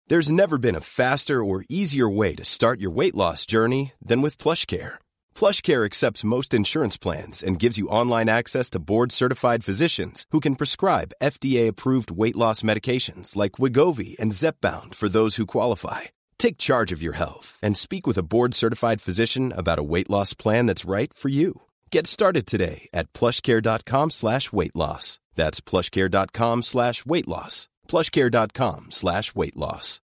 There's never been a faster or easier way to start your weight loss journey than with PlushCare. PlushCare accepts most insurance plans and gives you online access to board-certified physicians who can prescribe FDA-approved weight loss medications like Wegovy and Zepbound for those who qualify. Take charge of your health and speak with a board-certified physician about a weight loss plan that's right for you. Get started today at plushcare.com/weight loss. That's plushcare.com/weight loss. plushcare.com/weight loss.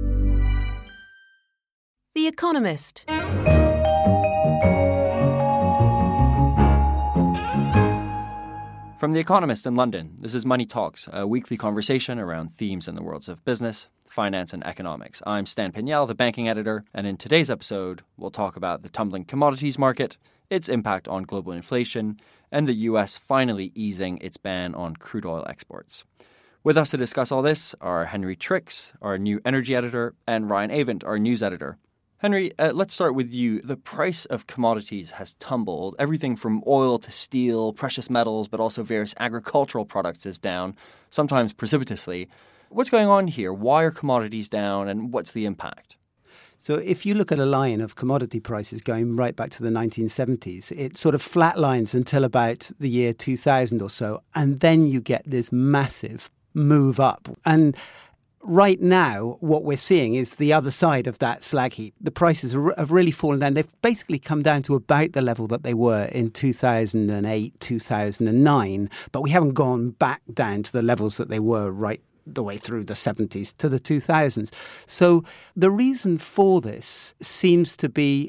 The Economist. From The Economist in London, this is Money Talks, a weekly conversation around themes in the worlds of business, finance and economics. I'm Stan Pignell, the banking editor, and in today's episode, we'll talk about the tumbling commodities market, its impact on global inflation, and the US finally easing its ban on crude oil exports. With us to discuss all this are Henry Tricks, our new energy editor, and Ryan Avent, our news editor. Henry, let's start with you. The price of commodities has tumbled. Everything from oil to steel, precious metals, but also various agricultural products is down, sometimes precipitously. What's going on here? Why are commodities down, and what's the impact? So if you look at a line of commodity prices going right back to the 1970s, it sort of flatlines until about the year 2000 or so, and then you get this massive move up. And right now, what we're seeing is the other side of that slag heap. The prices have really fallen down. They've basically come down to about the level that they were in 2008, 2009, but we haven't gone back down to the levels that they were right the way through the 70s to the 2000s. So the reason for this seems to be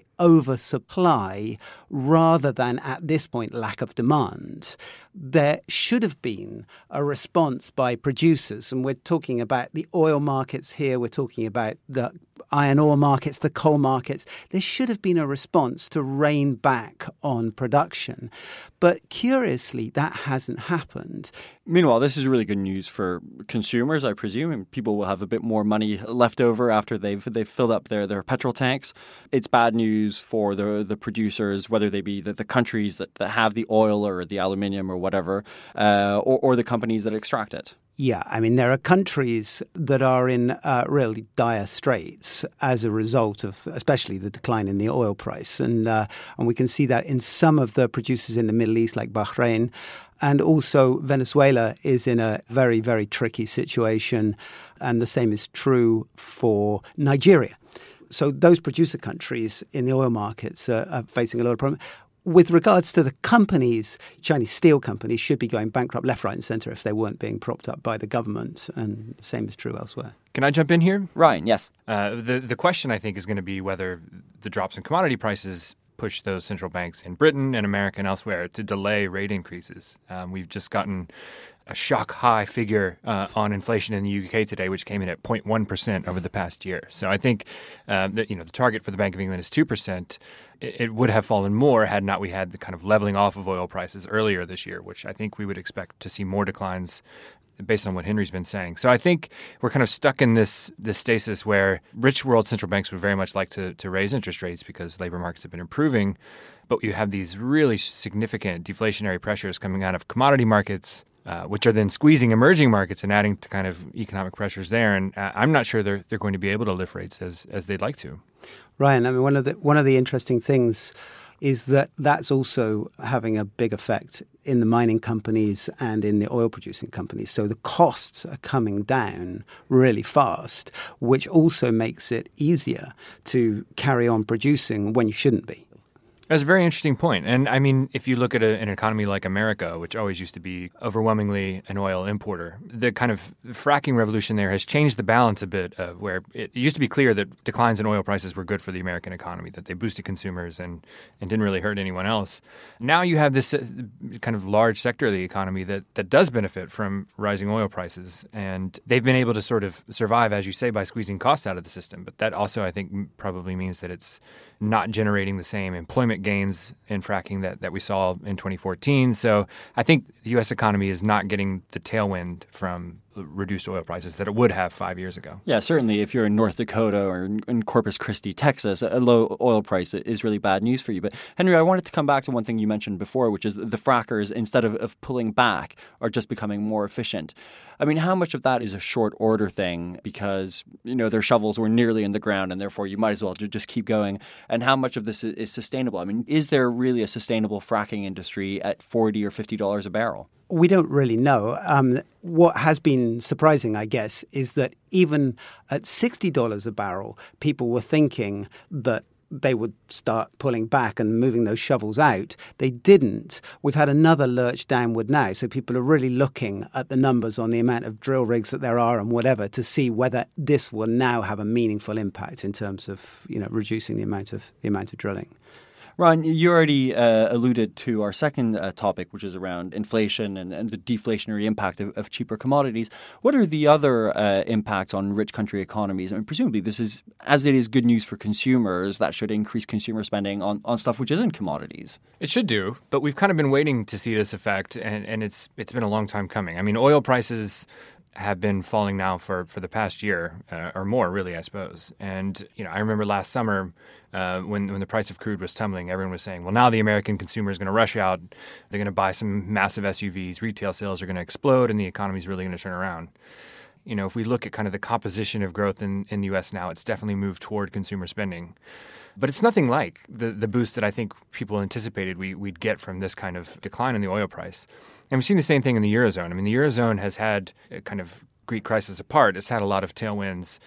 oversupply rather than, at this point, lack of demand. There should have been a response by producers, and we're talking about the oil markets here, we're talking about the iron ore markets, the coal markets. There should have been a response to rein back on production. But curiously, that hasn't happened. Meanwhile, this is really good news for consumers, I presume, and people will have a bit more money left over after they've filled up their petrol tanks. It's bad news for the producers, whether they be the countries that have the oil or the aluminium or whatever, or the companies that extract it. Yeah, I mean, there are countries that are in really dire straits as a result of especially the decline in the oil price. And we can see that in some of the producers in the Middle East, like Bahrain. And also Venezuela is in a very, very tricky situation. And the same is true for Nigeria. So those producer countries in the oil markets are facing a lot of problems. With regards to the companies, Chinese steel companies should be going bankrupt left, right and centre if they weren't being propped up by the government. And the same is true elsewhere. Can I jump in here? Ryan, yes. The question, I think, is going to be whether the drops in commodity prices push those central banks in Britain and America and elsewhere to delay rate increases. We've just gotten a shock high figure on inflation in the UK today, which came in at 0.1% over the past year. So I think that the target for the Bank of England is 2%. It would have fallen more had not we had the kind of leveling off of oil prices earlier this year, which I think we would expect to see more declines based on what Henry's been saying. So I think we're kind of stuck in this stasis where rich world central banks would very much like to raise interest rates because labor markets have been improving. But you have these really significant deflationary pressures coming out of commodity markets, which are then squeezing emerging markets and adding to kind of economic pressures there. And I'm not sure they're going to be able to lift rates as they'd like to. Ryan, I mean, one of the interesting things is that that's also having a big effect in the mining companies and in the oil producing companies. So the costs are coming down really fast, which also makes it easier to carry on producing when you shouldn't be. That's a very interesting point. And I mean, if you look at an economy like America, which always used to be overwhelmingly an oil importer, the kind of fracking revolution there has changed the balance a bit, where it used to be clear that declines in oil prices were good for the American economy, that they boosted consumers and didn't really hurt anyone else. Now you have this kind of large sector of the economy that does benefit from rising oil prices. And they've been able to sort of survive, as you say, by squeezing costs out of the system. But that also, I think, probably means that it's not generating the same employment gains in fracking that we saw in 2014. So I think the U.S. economy is not getting the tailwind from reduced oil prices that it would have 5 years ago. Yeah, certainly if you're in North Dakota or in Corpus Christi, Texas, a low oil price is really bad news for you. But Henry, I wanted to come back to one thing you mentioned before, which is the frackers, instead of pulling back, are just becoming more efficient. I mean, how much of that is a short order thing because, their shovels were nearly in the ground and therefore you might as well just keep going? And how much of this is sustainable? I mean, is there really a sustainable fracking industry at $40 or $50 a barrel? We don't really know. What has been surprising, I guess, is that even at $60 a barrel, people were thinking that they would start pulling back and moving those shovels out. They didn't. We've had another lurch downward now. So people are really looking at the numbers on the amount of drill rigs that there are and whatever to see whether this will now have a meaningful impact in terms of, reducing the amount of drilling. Ron, you already alluded to our second topic, which is around inflation and the deflationary impact of cheaper commodities. What are the other impacts on rich country economies? I mean, presumably this is, as it is good news for consumers, that should increase consumer spending on stuff which isn't commodities. It should do, but we've kind of been waiting to see this effect, and it's been a long time coming. I mean, oil prices have been falling now for the past year or more, really, I suppose. And, I remember last summer when the price of crude was tumbling, everyone was saying, well, now the American consumer is going to rush out. They're going to buy some massive SUVs. Retail sales are going to explode and the economy is really going to turn around. If we look at kind of the composition of growth in the U.S. now, it's definitely moved toward consumer spending. But it's nothing like the boost that I think people anticipated we'd get from this kind of decline in the oil price. And we've seen the same thing in the Eurozone. I mean, the Eurozone has had a kind of Greek crisis apart. It's had a lot of tailwinds,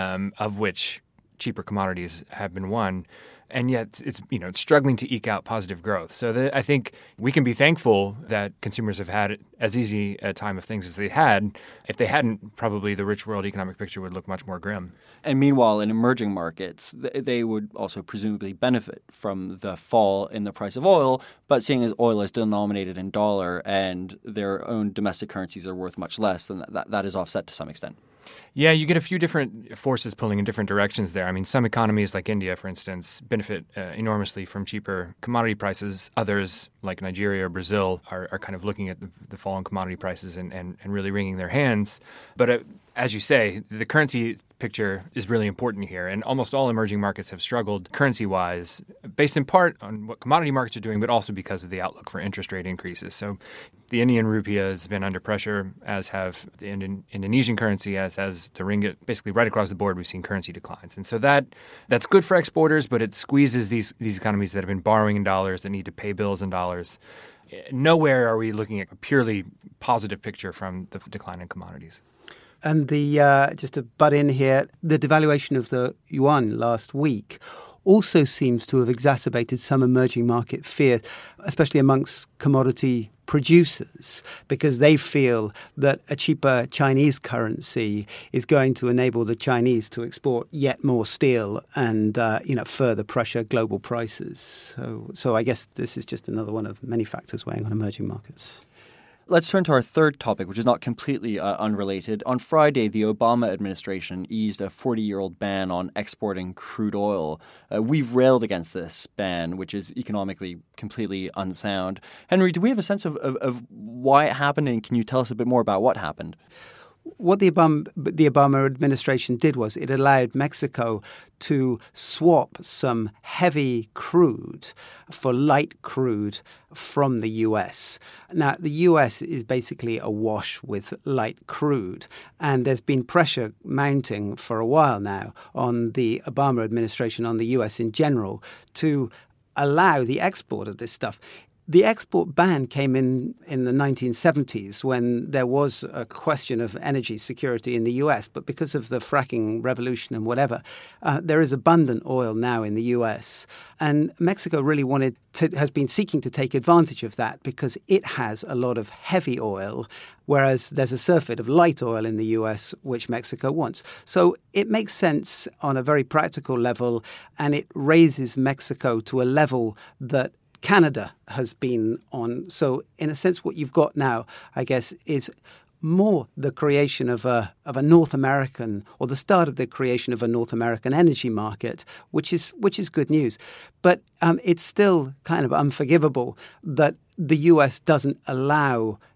of which cheaper commodities have been one. And yet it's struggling to eke out positive growth. So I think we can be thankful that consumers have had as easy a time of things as they had. If they hadn't, probably the rich world economic picture would look much more grim. And meanwhile, in emerging markets, they would also presumably benefit from the fall in the price of oil. But seeing as oil is denominated in dollar and their own domestic currencies are worth much less, then that is offset to some extent. Yeah, you get a few different forces pulling in different directions there. I mean, some economies like India, for instance, benefit enormously from cheaper commodity prices. Others, like Nigeria or Brazil, are kind of looking at the fall in commodity prices and really wringing their hands. But as you say, the currency picture is really important here. And almost all emerging markets have struggled currency-wise, based in part on what commodity markets are doing, but also because of the outlook for interest rate increases. So the Indian rupee has been under pressure, as have the Indonesian currency, as has the ringgit. Basically, right across the board, we've seen currency declines. And so that's good for exporters, but it squeezes these economies that have been borrowing in dollars, that need to pay bills in dollars. Nowhere are we looking at a purely positive picture from the decline in commodities. And just to butt in here, the devaluation of the yuan last week also seems to have exacerbated some emerging market fear, especially amongst commodity producers, because they feel that a cheaper Chinese currency is going to enable the Chinese to export yet more steel and further pressure global prices. So I guess this is just another one of many factors weighing on emerging markets. Let's turn to our third topic, which is not completely unrelated. On Friday, the Obama administration eased a 40-year-old ban on exporting crude oil. We've railed against this ban, which is economically completely unsound. Henry, do we have a sense of why it happened, and can you tell us a bit more about what happened? What the Obama administration did was it allowed Mexico to swap some heavy crude for light crude from the U.S. Now, the U.S. is basically awash with light crude, and there's been pressure mounting for a while now on the Obama administration, on the U.S. in general, to allow the export of this stuff. The export ban came in the 1970s when there was a question of energy security in the U.S., but because of the fracking revolution and whatever, there is abundant oil now in the U.S. And Mexico really has been seeking to take advantage of that because it has a lot of heavy oil, whereas there's a surfeit of light oil in the U.S., which Mexico wants. So it makes sense on a very practical level, and it raises Mexico to a level that Canada has been on. So in a sense, what you've got now, I guess, is more the creation of a North American, or the start of the creation of a North American energy market, which is good news. But it's still kind of unforgivable that the U.S. doesn't allow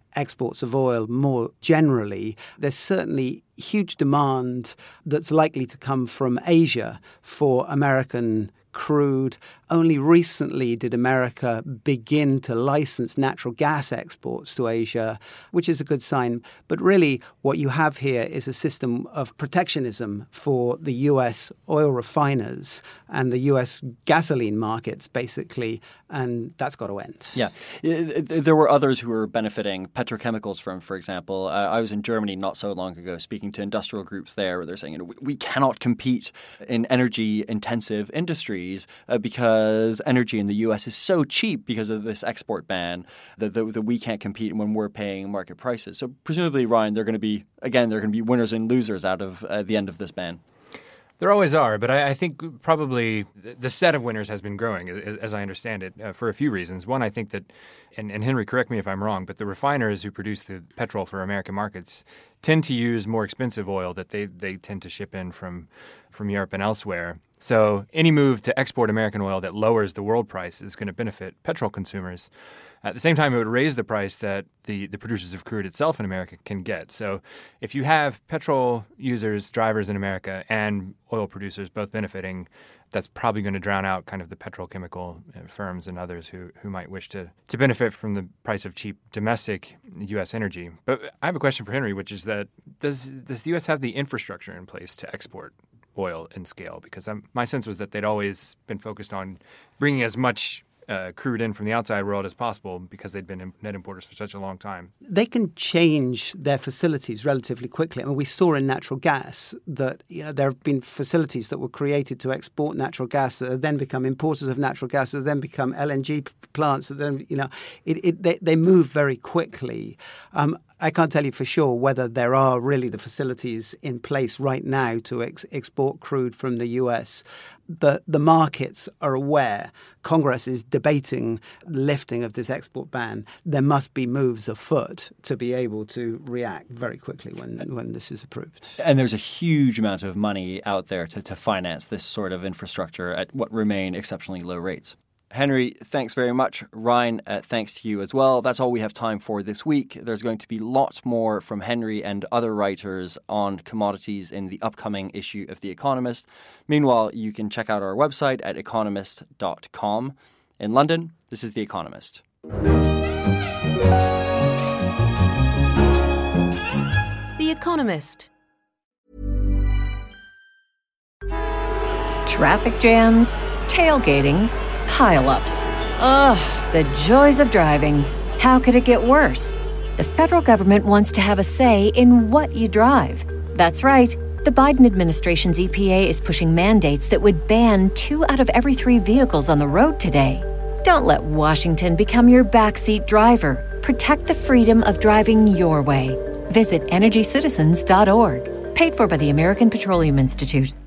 exports of oil more generally, there's certainly huge demand that's likely to come from Asia for American crude. Only recently did America begin to license natural gas exports to Asia, which is a good sign. But really, what you have here is a system of protectionism for the U.S. oil refiners and the U.S. gasoline markets, basically, and that's got to end. Yeah. There were others who were benefiting, petrochemicals from, for example. I was in Germany not so long ago speaking to industrial groups there where they're saying, we cannot compete in energy-intensive industries because energy in the U.S. is so cheap because of this export ban that we can't compete when we're paying market prices. So presumably, Ryan, they're going to be winners and losers out of the end of this ban. There always are, but I think probably the set of winners has been growing, as I understand it, for a few reasons. One, I think that, and Henry, correct me if I'm wrong, but the refiners who produce the petrol for American markets tend to use more expensive oil that they tend to ship in from Europe and elsewhere. So any move to export American oil that lowers the world price is going to benefit petrol consumers. At the same time, it would raise the price that the producers of crude itself in America can get. So if you have petrol users, drivers in America, and oil producers both benefiting, that's probably going to drown out kind of the petrochemical firms and others who might wish to benefit from the price of cheap domestic U.S. energy. But I have a question for Henry, which is that does the U.S. have the infrastructure in place to export oil in scale? Because my sense was that they'd always been focused on bringing as much crude in from the outside world as possible because they'd been net importers for such a long time. They can change their facilities relatively quickly. I mean, we saw in natural gas that there have been facilities that were created to export natural gas that have then become importers of natural gas, that have then become LNG plants. That then they move very quickly. I can't tell you for sure whether there are really the facilities in place right now to export crude from the US. The markets are aware. Congress is debating the lifting of this export ban. There must be moves afoot to be able to react very quickly when this is approved. And there's a huge amount of money out there to finance this sort of infrastructure at what remain exceptionally low rates. Henry, thanks very much. Ryan, thanks to you as well. That's all we have time for this week. There's going to be lots more from Henry and other writers on commodities in the upcoming issue of The Economist. Meanwhile, you can check out our website at economist.com. In London, this is The Economist. The Economist. Traffic jams, tailgating, pile-ups. Ugh, the joys of driving. How could it get worse? The federal government wants to have a say in what you drive. That's right. The Biden administration's EPA is pushing mandates that would ban 2 out of every 3 vehicles on the road today. Don't let Washington become your backseat driver. Protect the freedom of driving your way. Visit EnergyCitizens.org. Paid for by the American Petroleum Institute.